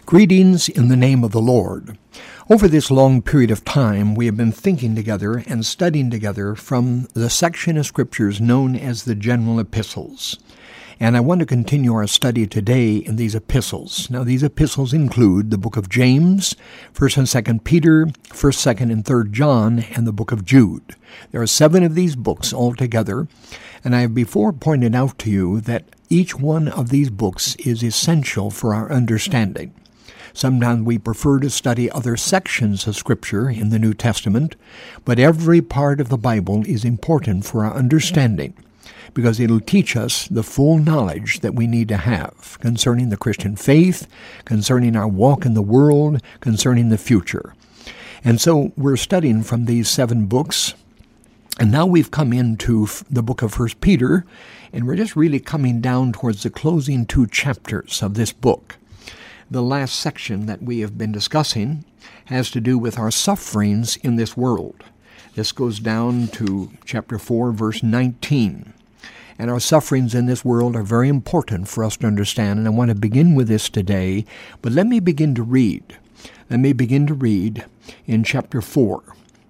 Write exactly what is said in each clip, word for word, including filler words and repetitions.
Greetings in the name of the Lord. Over this long period of time, we have been thinking together and studying together from the section of Scriptures known as the General Epistles. And I want to continue our study today in these epistles. Now, these epistles include the book of James, first and second Peter, first, second, and third John, and the book of Jude. There are seven of these books altogether, and I have before pointed out to you that each one of these books is essential for our understanding. Sometimes we prefer to study other sections of Scripture in the New Testament, but every part of the Bible is important for our understanding because it'll teach us the full knowledge that we need to have concerning the Christian faith, concerning our walk in the world, concerning the future. And so we're studying from these seven books, and now we've come into the book of First Peter, and we're just really coming down towards the closing two chapters of this book. The last section that we have been discussing has to do with our sufferings in this world. This goes down to chapter four, verse nineteen. And our sufferings in this world are very important for us to understand, and I want to begin with this today. But let me begin to read. Let me begin to read in chapter four.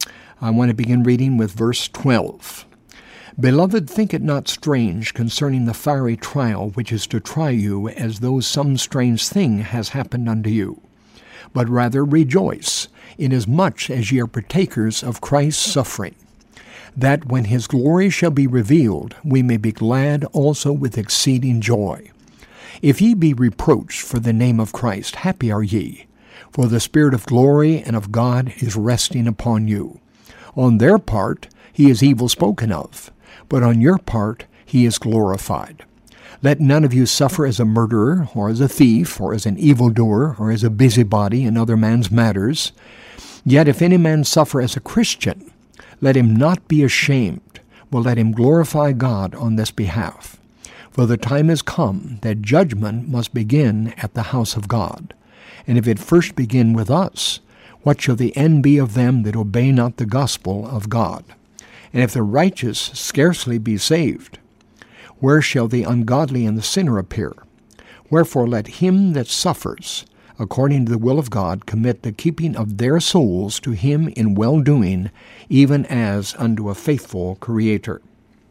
I want to begin reading with verse twelve. Beloved, think it not strange concerning the fiery trial which is to try you, as though some strange thing has happened unto you. But rather rejoice, inasmuch as ye are partakers of Christ's suffering, that when his glory shall be revealed, we may be glad also with exceeding joy. If ye be reproached for the name of Christ, happy are ye, for the Spirit of glory and of God is resting upon you. On their part he is evil spoken of, but on your part he is glorified. Let none of you suffer as a murderer, or as a thief, or as an evildoer, or as a busybody in other man's matters. Yet if any man suffer as a Christian, let him not be ashamed, but let him glorify God on this behalf. For the time is come that judgment must begin at the house of God. And if it first begin with us, what shall the end be of them that obey not the gospel of God? And if the righteous scarcely be saved, where shall the ungodly and the sinner appear? Wherefore let him that suffers, according to the will of God, commit the keeping of their souls to him in well-doing, even as unto a faithful Creator.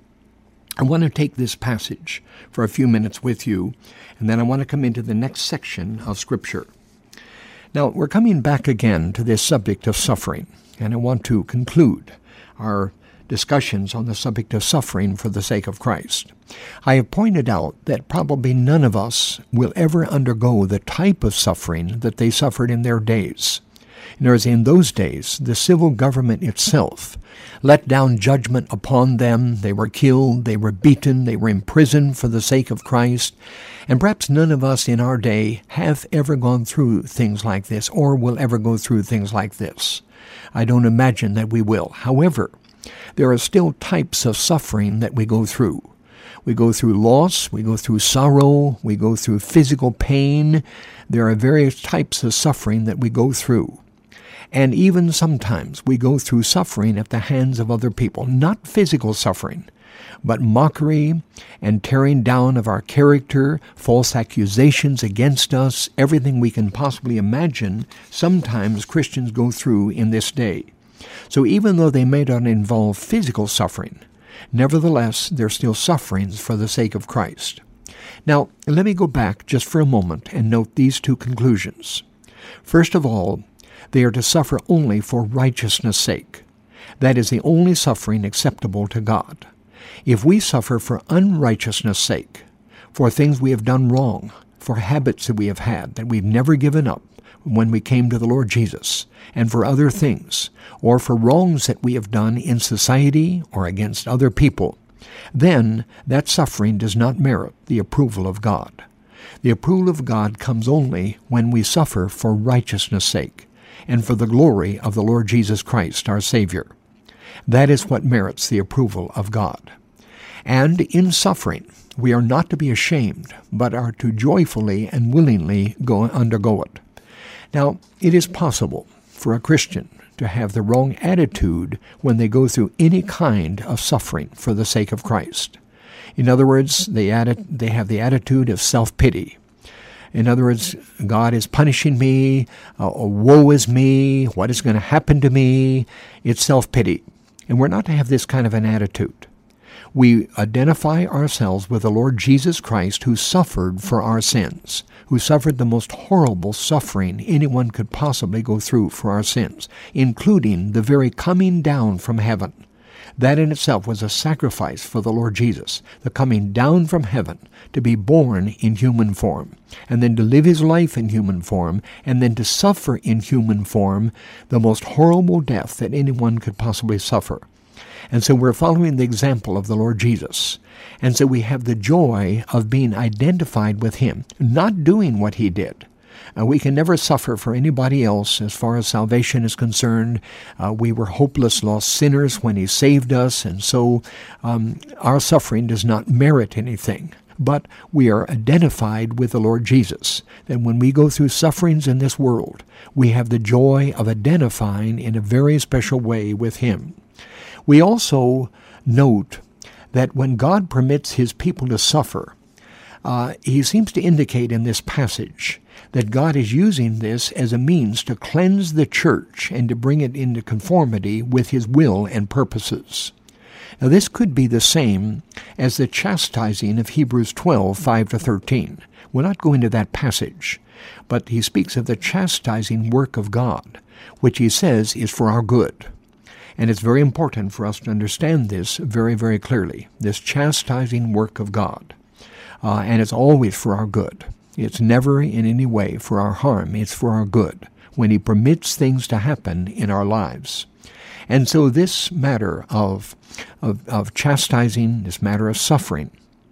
I want to take this passage for a few minutes with you, and then I want to come into the next section of Scripture. Now, we're coming back again to this subject of suffering, and I want to conclude our discussions on the subject of suffering for the sake of Christ. I have pointed out that probably none of us will ever undergo the type of suffering that they suffered in their days. In other words, in those days, the civil government itself let down judgment upon them. They were killed, they were beaten, they were imprisoned for the sake of Christ. And perhaps none of us in our day have ever gone through things like this or will ever go through things like this. I don't imagine that we will. However, there are still types of suffering that we go through. We go through loss, we go through sorrow, we go through physical pain. There are various types of suffering that we go through. And even sometimes we go through suffering at the hands of other people, not physical suffering, but mockery and tearing down of our character, false accusations against us, everything we can possibly imagine sometimes Christians go through in this day. So even though they may not involve physical suffering, nevertheless, they're still sufferings for the sake of Christ. Now, let me go back just for a moment and note these two conclusions. First of all, they are to suffer only for righteousness' sake. That is the only suffering acceptable to God. If we suffer for unrighteousness' sake, for things we have done wrong, for habits that we have had that we've never given up when we came to the Lord Jesus, and for other things, or for wrongs that we have done in society or against other people, then that suffering does not merit the approval of God. The approval of God comes only when we suffer for righteousness' sake and for the glory of the Lord Jesus Christ, our Savior. That is what merits the approval of God. And in suffering, we are not to be ashamed, but are to joyfully and willingly go undergo it. Now, it is possible for a Christian to have the wrong attitude when they go through any kind of suffering for the sake of Christ. In other words, they, atti- they have the attitude of self-pity. In other words, God is punishing me, uh, woe is me, what is going to happen to me? It's self-pity. And we're not to have this kind of an attitude. We identify ourselves with the Lord Jesus Christ, who suffered for our sins, who suffered the most horrible suffering anyone could possibly go through for our sins, including the very coming down from heaven. That in itself was a sacrifice for the Lord Jesus, the coming down from heaven to be born in human form, and then to live his life in human form, and then to suffer in human form the most horrible death that anyone could possibly suffer. And so we're following the example of the Lord Jesus. And so we have the joy of being identified with him, not doing what he did. Uh, we can never suffer for anybody else as far as salvation is concerned. Uh, we were hopeless, lost sinners when he saved us, and so um, our suffering does not merit anything. But we are identified with the Lord Jesus. That when we go through sufferings in this world, we have the joy of identifying in a very special way with him. We also note that when God permits his people to suffer, uh, he seems to indicate in this passage that God is using this as a means to cleanse the church and to bring it into conformity with his will and purposes. Now this could be the same as the chastising of Hebrews twelve, five to thirteen. We'll not go into that passage, but he speaks of the chastising work of God, which he says is for our good. And it's very important for us to understand this very, very clearly, this chastising work of God. Uh, and it's always for our good. It's never in any way for our harm. It's for our good when he permits things to happen in our lives. And so this matter of, of, of chastising, this matter of suffering,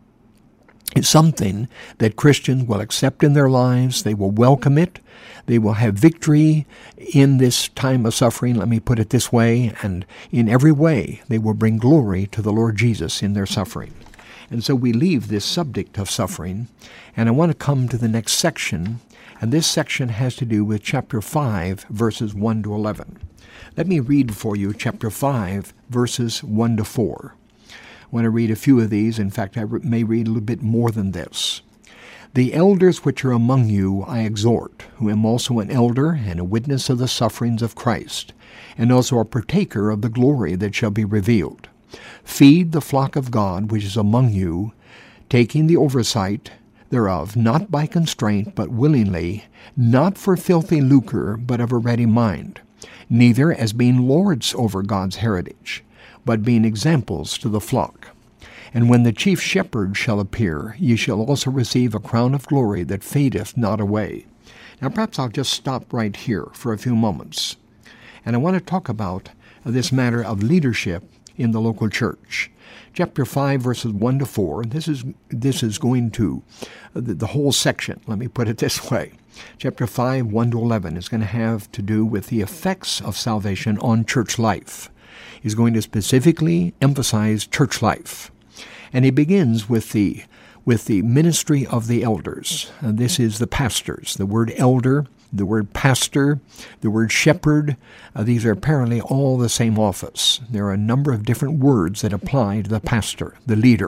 is something that Christians will accept in their lives. They will welcome it. They will have victory in this time of suffering, let me put it this way, and in every way they will bring glory to the Lord Jesus in their suffering. And so we leave this subject of suffering, and I want to come to the next section, and this section has to do with chapter five, verses one to eleven. Let me read for you chapter five, verses one to four. I want to read a few of these. In fact, I may read a little bit more than this. The elders which are among you I exhort, who am also an elder and a witness of the sufferings of Christ, and also a partaker of the glory that shall be revealed. Feed the flock of God which is among you, taking the oversight thereof, not by constraint, but willingly, not for filthy lucre, but of a ready mind, neither as being lords over God's heritage, but being examples to the flock. And when the chief shepherd shall appear, ye shall also receive a crown of glory that fadeth not away. Now perhaps I'll just stop right here for a few moments. And I want to talk about this matter of leadership in the local church. Chapter five, verses one to four, this is, this is going to, uh, the, the whole section, let me put it this way. Chapter five, one to eleven is going to have to do with the effects of salvation on church life. He's going to specifically emphasize church life. And he begins with the with the ministry of the elders. And this is the pastors. The word elder, the word pastor, the word shepherd, uh, these are apparently all the same office. There are a number of different words that apply to the pastor, the leader.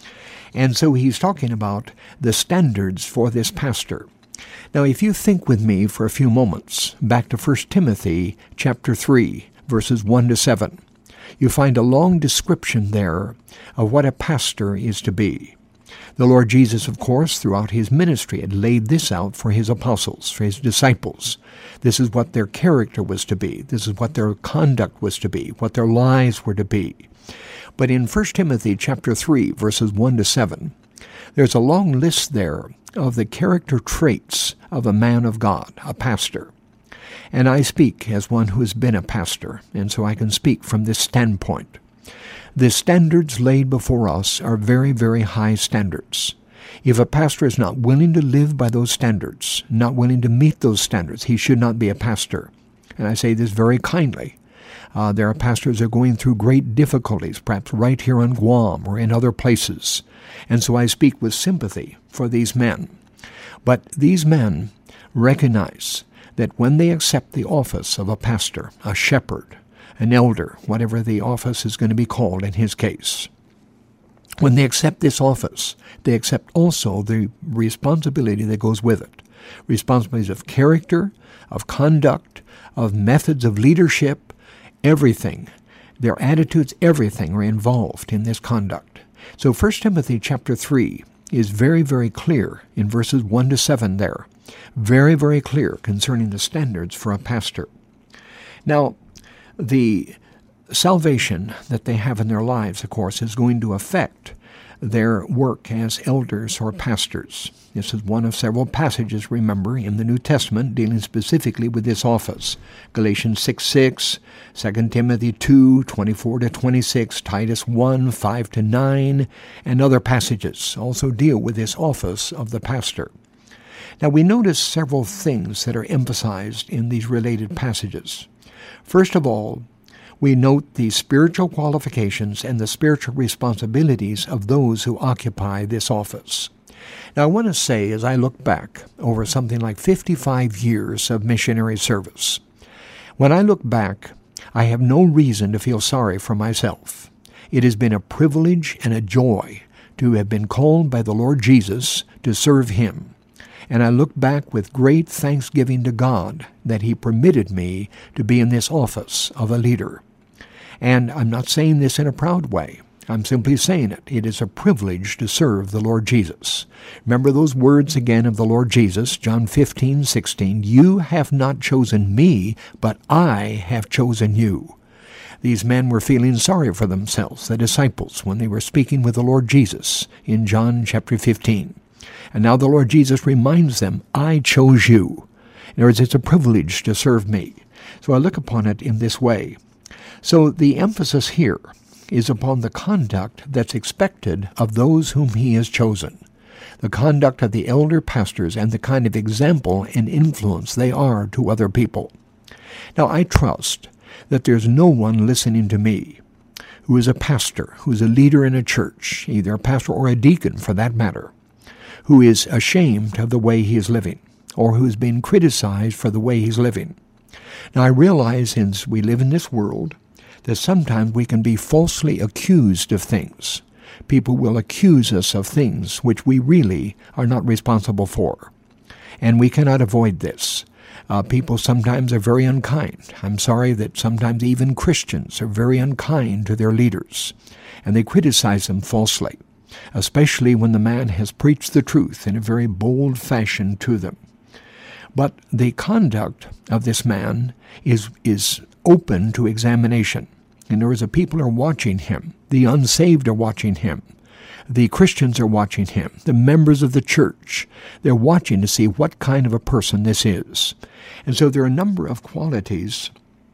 And so he's talking about the standards for this pastor. Now, if you think with me for a few moments back to First Timothy chapter three, verses one to seven, you find a long description there of what a pastor is to be. The Lord Jesus, of course, throughout his ministry had laid this out for his apostles, for his disciples. This is what their character was to be. This is what their conduct was to be, what their lives were to be. But in First Timothy chapter three, verses one to seven, there's a long list there of the character traits of a man of God, a pastor. And I speak as one who has been a pastor, and so I can speak from this standpoint. The standards laid before us are very, very high standards. If a pastor is not willing to live by those standards, not willing to meet those standards, he should not be a pastor. And I say this very kindly. Uh, there are pastors that are going through great difficulties, perhaps right here on Guam or in other places. And so I speak with sympathy for these men. But these men recognize that when they accept the office of a pastor, a shepherd, an elder, whatever the office is going to be called in his case, when they accept this office, they accept also the responsibility that goes with it. responsibilities of character, of conduct, of methods of leadership, everything. Their attitudes, everything are involved in this conduct. So First Timothy chapter three is very, very clear in verses one to seven there. Very, very clear concerning the standards for a pastor. Now, the salvation that they have in their lives, of course, is going to affect their work as elders or pastors. This is one of several passages, remember, in the New Testament dealing specifically with this office. Galatians six six, Second Timothy two twenty-four to twenty-six, Titus one five to nine, and other passages also deal with this office of the pastor. Now we notice several things that are emphasized in these related passages. First of all, we note the spiritual qualifications and the spiritual responsibilities of those who occupy this office. Now, I want to say, as I look back over something like fifty-five years of missionary service, when I look back, I have no reason to feel sorry for myself. It has been a privilege and a joy to have been called by the Lord Jesus to serve Him. And I look back with great thanksgiving to God that He permitted me to be in this office of a leader. And I'm not saying this in a proud way. I'm simply saying it. It is a privilege to serve the Lord Jesus. Remember those words again of the Lord Jesus, John fifteen sixteen, "You have not chosen me, but I have chosen you." These men were feeling sorry for themselves, the disciples, when they were speaking with the Lord Jesus in John chapter fifteen. And now the Lord Jesus reminds them, I chose you. In other words, it's a privilege to serve me. So I look upon it in this way. So the emphasis here is upon the conduct that's expected of those whom He has chosen, the conduct of the elder pastors and the kind of example and influence they are to other people. Now I trust that there's no one listening to me who is a pastor, who is a leader in a church, either a pastor or a deacon for that matter, who is ashamed of the way he is living, or who is being criticized for the way he's living. Now I realize, since we live in this world, that sometimes we can be falsely accused of things. People will accuse us of things which we really are not responsible for. And we cannot avoid this. Uh, people sometimes are very unkind. I'm sorry that sometimes even Christians are very unkind to their leaders, and they criticize them falsely, especially when the man has preached the truth in a very bold fashion to them. But the conduct of this man is, is open to examination. In other words, the people are watching him. The unsaved are watching him. The Christians are watching him. The members of the church, they're watching to see what kind of a person this is. And so there are a number of qualities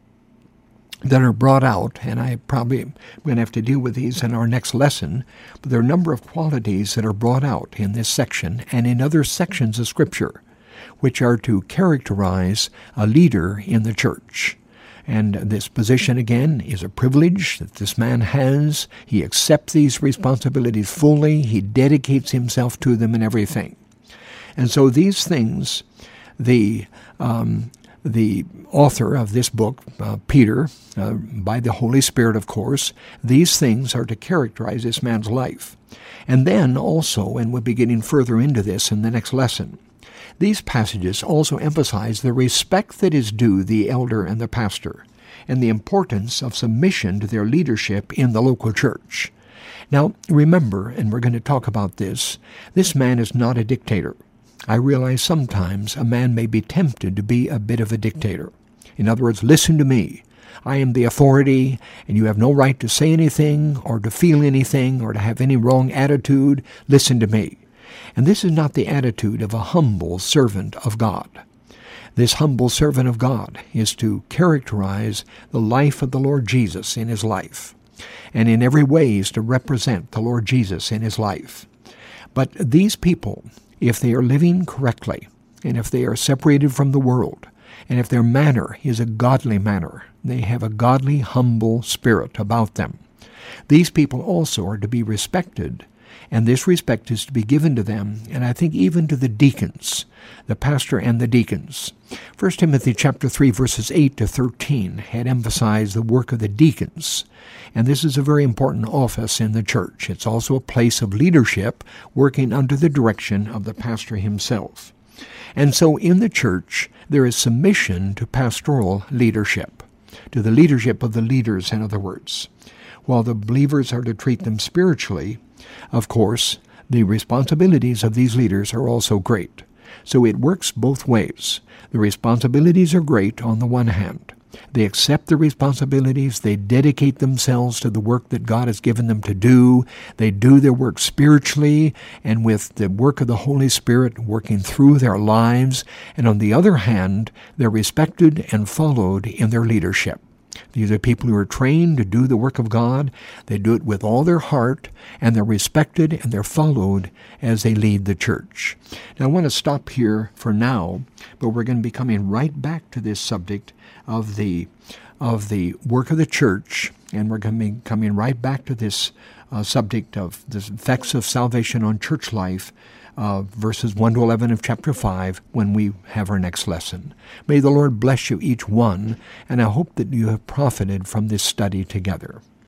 that are brought out, and I probably am going to have to deal with these in our next lesson, but there are a number of qualities that are brought out in this section and in other sections of Scripture, which are to characterize a leader in the church. And this position, again, is a privilege that this man has. He accepts these responsibilities fully. He dedicates himself to them and everything. And so these things, the um, the author of this book, uh, Peter, uh, by the Holy Spirit, of course, these things are to characterize this man's life. And then also, and we'll be getting further into this in the next lesson, these passages also emphasize the respect that is due the elder and the pastor, and the importance of submission to their leadership in the local church. Now, remember, and we're going to talk about this, this man is not a dictator. I realize sometimes a man may be tempted to be a bit of a dictator. In other words, listen to me. I am the authority, and you have no right to say anything, or to feel anything, or to have any wrong attitude. Listen to me. And this is not the attitude of a humble servant of God. This humble servant of God is to characterize the life of the Lord Jesus in his life, and in every way is to represent the Lord Jesus in his life. But these people, if they are living correctly, and if they are separated from the world, and if their manner is a godly manner, they have a godly, humble spirit about them, these people also are to be respected. And this respect is to be given to them, and I think even to the deacons, the pastor and the deacons. First Timothy chapter three, verses eight to thirteen had emphasized the work of the deacons. And this is a very important office in the church. It's also a place of leadership working under the direction of the pastor himself. And so in the church, there is submission to pastoral leadership, to the leadership of the leaders, in other words. While the believers are to treat them spiritually, of course, the responsibilities of these leaders are also great. So it works both ways. The responsibilities are great on the one hand. They accept the responsibilities. They dedicate themselves to the work that God has given them to do. They do their work spiritually and with the work of the Holy Spirit working through their lives. And on the other hand, they're respected and followed in their leadership. These are people who are trained to do the work of God. They do it with all their heart, and they're respected and they're followed as they lead the church. Now, I want to stop here for now, but we're going to be coming right back to this subject of the of the work of the church, and we're going to be coming right back to this uh, subject of the effects of salvation on church life, Uh, verses one to eleven of chapter five, when we have our next lesson. May the Lord bless you each one, and I hope that you have profited from this study together.